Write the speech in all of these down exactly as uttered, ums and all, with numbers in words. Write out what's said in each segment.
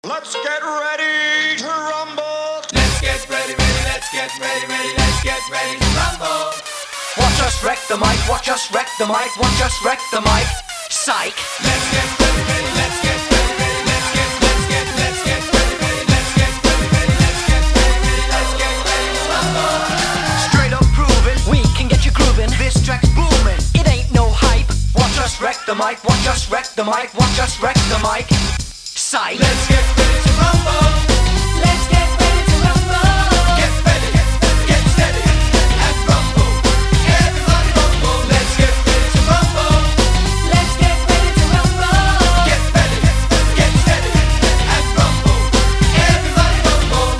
Let's get ready to rumble. Let's get ready, ready, let's get ready, ready, let's get ready to rumble. Watch us wreck the mic, watch us wreck the mic, watch us wreck the mic. Psych. Let's get ready, ready, let's get ready, ready, let's get, let's get, let's get ready, ready, let's get ready, ready, let's get ready, ready, let's get ready to rumble. Straight up proving we can get you grooving. This track's booming. It ain't no hype. Watch us wreck the mic, watch us wreck the mic, watch us wreck the mic. Psych. Let's get ready to rumble. Let's get ready to rumble. Get ready, get steady, and rumble. Everybody rumble. Let's get ready to rumble. Let's get ready to rumble. Get ready, get steady, and rumble. Everybody rumble.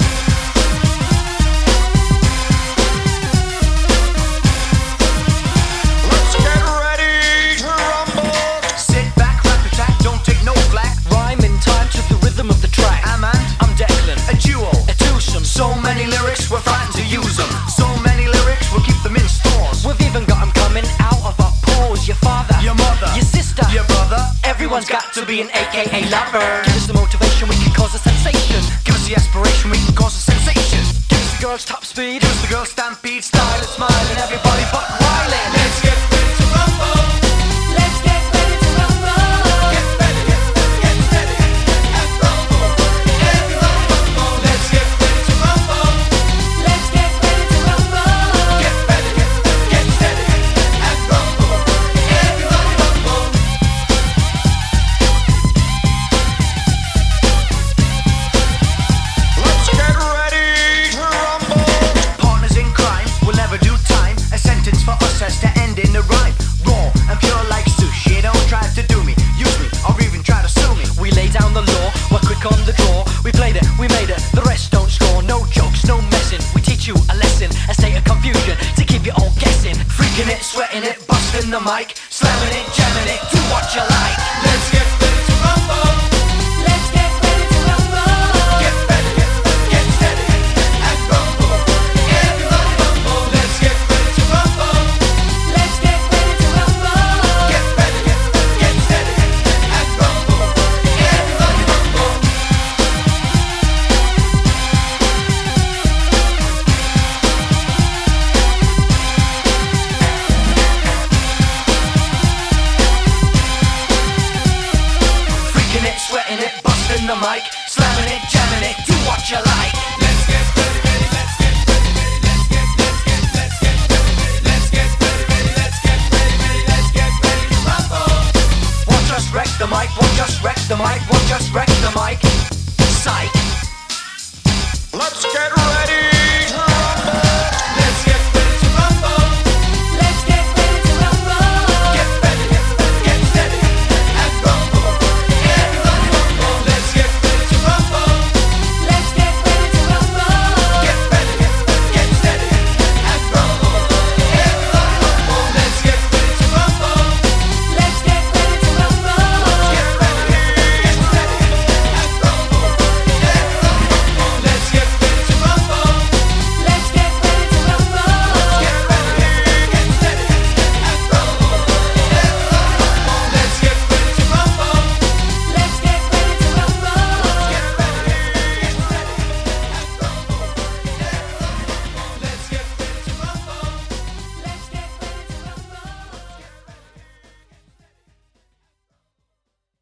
Let's get ready to rumble. Sit back, rap attack, don't take no flack. Rhyme in time to the rhythm of the track. I'm and I'm Declan, a duo, a twosome. So many lyrics, we're frightened to use them. So many lyrics, we'll keep them in stores. We've even got them coming out of our pores. Your father, your mother, your sister, your brother. Everyone's got to be an A K A lover. Give us the motivation, we can cause a sensation. Give us the aspiration, we can cause a sensation. Give us the girls top speed, give us the girls stampede. Style and smile and everybody buck whiling. Let's get ready to rumble. Let's get ready to rumble. Get ready, get steady, and rumble. Everybody rumble. Let's get ready to rumble. Let's get ready to rumble. Get ready, get steady, and rumble. Everybody rumble. Let's get ready to rumble. Partners in crime will never do time. A sentence for us has to end in a rhyme. Raw and pure like sushi. Don't try to do me, use me, or even try to sue me. We lay down the law, we're quick on the draw. We played it, we made it, the rest don't score. No jokes, no messing. We teach you a lesson, a state of confusion to keep you all guessing. Freaking it, sweating it, busting the mic, slamming it, jamming it, do what you like. Let's get ready to rumble. Let's get ready to rumble. Get ready, get steady, and rumble. Everybody rumble. Let's get ready to rumble. Let's get ready to rumble. Get ready, get steady, and rumble. Everybody rumble. Freaking it, sweating it, busting the mic, slamming it, jamming it, do what you like. Let's get ready, ready, let's get ready, ready, let's get, let's get, let's get ready, ready, let's get ready, ready, let's get ready, ready, let's get ready to rumble. Watch us wreck the mic, watch us wreck the mic, watch us wreck the mic. Psych. Let's get ready